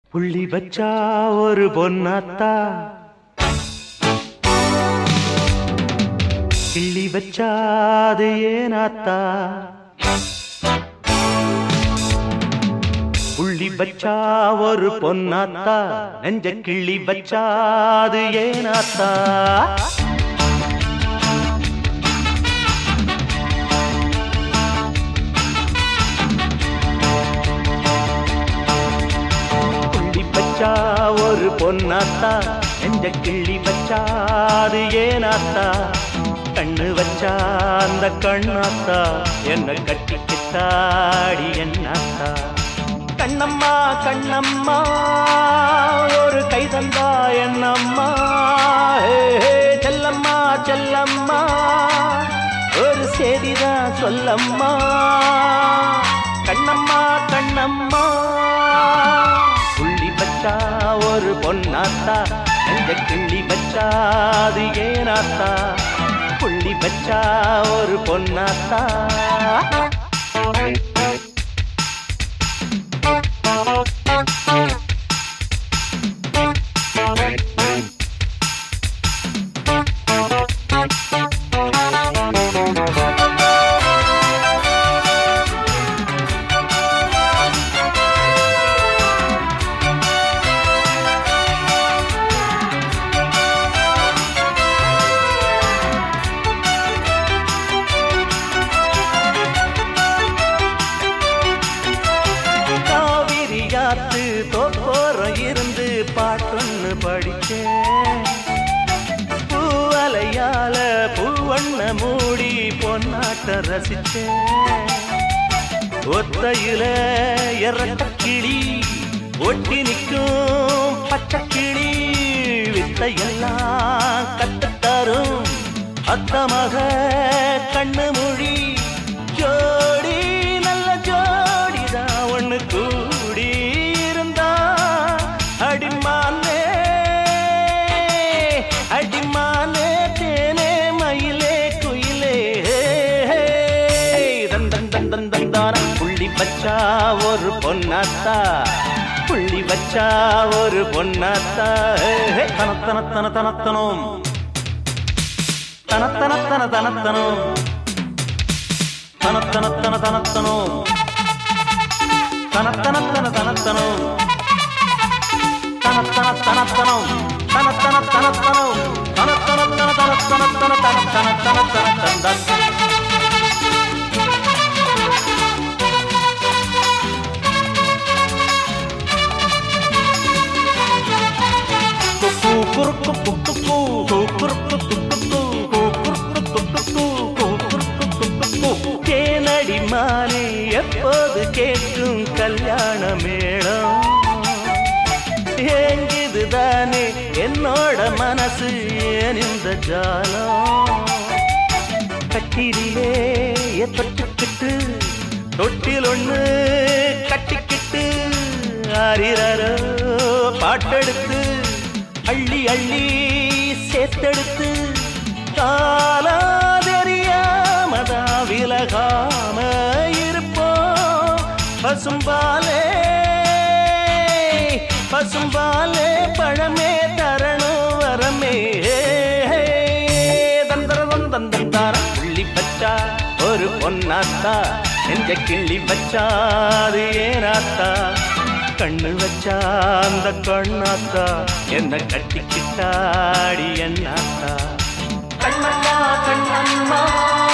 புள்ளி வச்சா ஒரு பொன்னாத்தா, கிள்ளி வச்சாது ஏனாத்தா. புள்ளி வச்சா ஒரு பொன்னாத்தா, நெஞ்ச கிள்ளி வச்சாது ஏனாத்தா. ஒரு பொன்னாத்தா, நெஞ்ச கிள்ளி வச்சாது ஏனாத்தா. கண்ணு வச்சா அந்த கண்ணாத்தா, என்ன கட்டிக்கிட்டாடி என்னாத்தா. கண்ணம்மா கண்ணம்மா ஒரு கைதந்தா என்னம்மா. செல்லம்மா செல்லம்மா ஒரு செய்திதான் சொல்லம்மா. கண்ணம்மா கண்ணம்மா ஒரு பொன்னாத்தா, நெஞ்ச கிள்ளி வச்சாது ஏனாத்தா. புள்ளி வச்சா ஒரு பொன்னாத்தா. தோப்போரம் இருந்து பாட்டொன்னு படிச்சேன். பூவலையால பூவண்ண மூடி பொன்னாட்ட ரசிச்சேன். ஒத்தையில எறட்ட கிளி ஒட்டி நிற்கும் பச்சை கிளி. வித்தையெல்லாம் கத்துத்தரும் அத்தமக கண்ணு மொழி. ஜோடி நல்ல ஜோடிதான் ஒண்ணு கூடி அடிமானே அடிமானே தேனே மயிலே குயிலே. தந்தன் தந்தன் தந்தான புள்ளி வச்சா ஒரு பொன்னாத்தா, புள்ளி வச்சா ஒரு பொன்னாத்தா. தனத்தன தனத்தனும் தனத்தன தனத்தனும் தனத்தன தனத்தனும் தனத்தன தனத்தனும் தனத்தனம் தனத்தன தனத்தனம் தனத்தன தனத்தன தனத்தன தனத்தன தேனடி மானே எப்போது கேட்கும் கல்யாண மேளம். ஏங்குதுதானே என்னோட மனசு ஏன் இந்த ஜாலம். கட்டிலே தொட்டுக்கிட்டு தொட்டில் ஒண்ணு கட்டிக்கிட்டு ஆரிரோ பாட்டெடுத்து அள்ளி அள்ளி சேர்த்தெடுத்து காலா தெரியாமதா விலகாம இருப்போம். பசும்பாலே பசும்பாலே பழமே தரணும் வரமே. தந்தரவம் தந்தந்தார புள்ளி வச்சா ஒரு பொன்னாத்தா, நெஞ்ச கிள்ளி வச்சாது ஏனாத்தா. கண்ணு வச்சா அந்த கண்ணாத்தா, என்ன கட்டிக்கிட்டாடி என்னாத்தா. கண்ணம்மா கண்ணம்மா